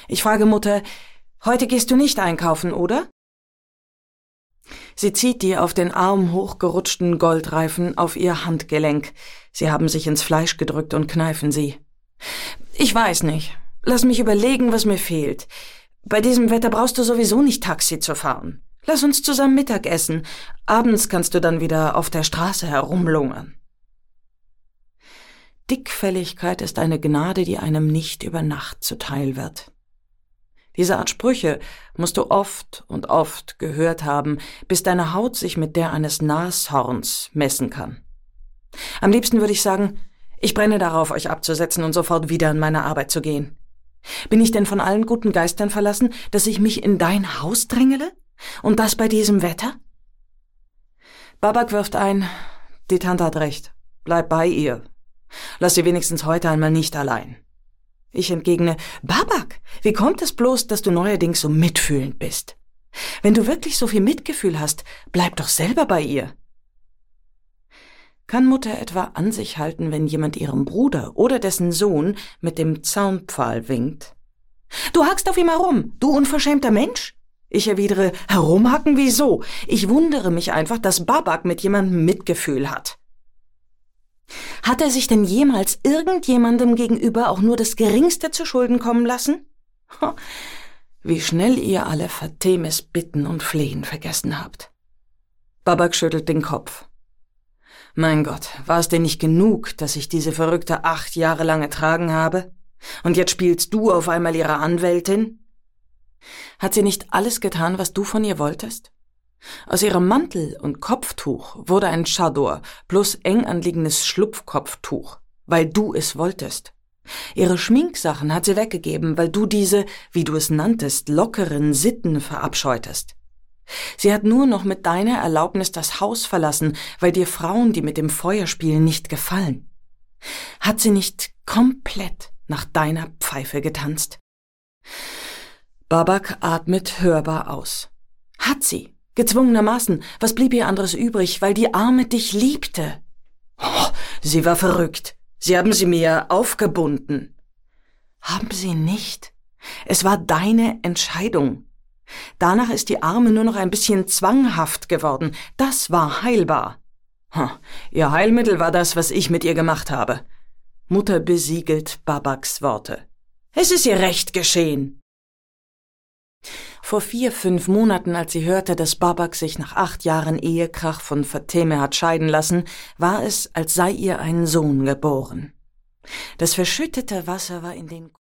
Ich frage Mutter, heute gehst du nicht einkaufen, oder? Sie zieht die auf den Arm hochgerutschten Goldreifen auf ihr Handgelenk. Sie haben sich ins Fleisch gedrückt und kneifen sie. Ich weiß nicht. Lass mich überlegen, was mir fehlt. Bei diesem Wetter brauchst du sowieso nicht Taxi zu fahren. Lass uns zusammen Mittag essen. Abends kannst du dann wieder auf der Straße herumlungern. Dickfelligkeit ist eine Gnade, die einem nicht über Nacht zuteil wird. Diese Art Sprüche musst du oft und oft gehört haben, bis deine Haut sich mit der eines Nashorns messen kann. Am liebsten würde ich sagen, ich brenne darauf, euch abzusetzen und sofort wieder an meine Arbeit zu gehen. Bin ich denn von allen guten Geistern verlassen, dass ich mich in dein Haus drängele? Und das bei diesem Wetter? Babak wirft ein, die Tante hat recht, bleib bei ihr. Lass sie wenigstens heute einmal nicht allein. Ich entgegne, Babak, wie kommt es bloß, dass du neuerdings so mitfühlend bist? Wenn du wirklich so viel Mitgefühl hast, bleib doch selber bei ihr. Kann Mutter etwa an sich halten, wenn jemand ihrem Bruder oder dessen Sohn mit dem Zaunpfahl winkt? Du hackst auf ihm herum, du unverschämter Mensch? Ich erwidere, herumhacken wieso? Ich wundere mich einfach, dass Babak mit jemandem Mitgefühl hat. Hat er sich denn jemals irgendjemandem gegenüber auch nur das Geringste zu Schulden kommen lassen? Wie schnell ihr alle Fatemes Bitten und Flehen vergessen habt. Babak schüttelt den Kopf. Mein Gott, war es denn nicht genug, dass ich diese verrückte 8 Jahre lang ertragen habe? Und jetzt spielst du auf einmal ihre Anwältin? Hat sie nicht alles getan, was du von ihr wolltest? Aus ihrem Mantel und Kopftuch wurde ein Chador plus eng anliegendes Schlupfkopftuch, weil du es wolltest. Ihre Schminksachen hat sie weggegeben, weil du diese, wie du es nanntest, lockeren Sitten verabscheutest. Sie hat nur noch mit deiner Erlaubnis das Haus verlassen, weil dir Frauen, die mit dem Feuer spielen, nicht gefallen. Hat sie nicht komplett nach deiner Pfeife getanzt? Babak atmet hörbar aus. Hat sie, gezwungenermaßen, was blieb ihr anderes übrig, weil die Arme dich liebte? Oh, sie war verrückt. Sie haben sie mir aufgebunden. Haben sie nicht? Es war deine Entscheidung. Danach ist die Arme nur noch ein bisschen zwanghaft geworden. Das war heilbar. Ihr Heilmittel war das, was ich mit ihr gemacht habe. Mutter besiegelt Babaks Worte. Es ist ihr recht geschehen. Vor 4-5 Monaten, als sie hörte, dass Babak sich nach 8 Jahren Ehekrach von Fateme hat scheiden lassen, war es, als sei ihr ein Sohn geboren. Das verschüttete Wasser war in den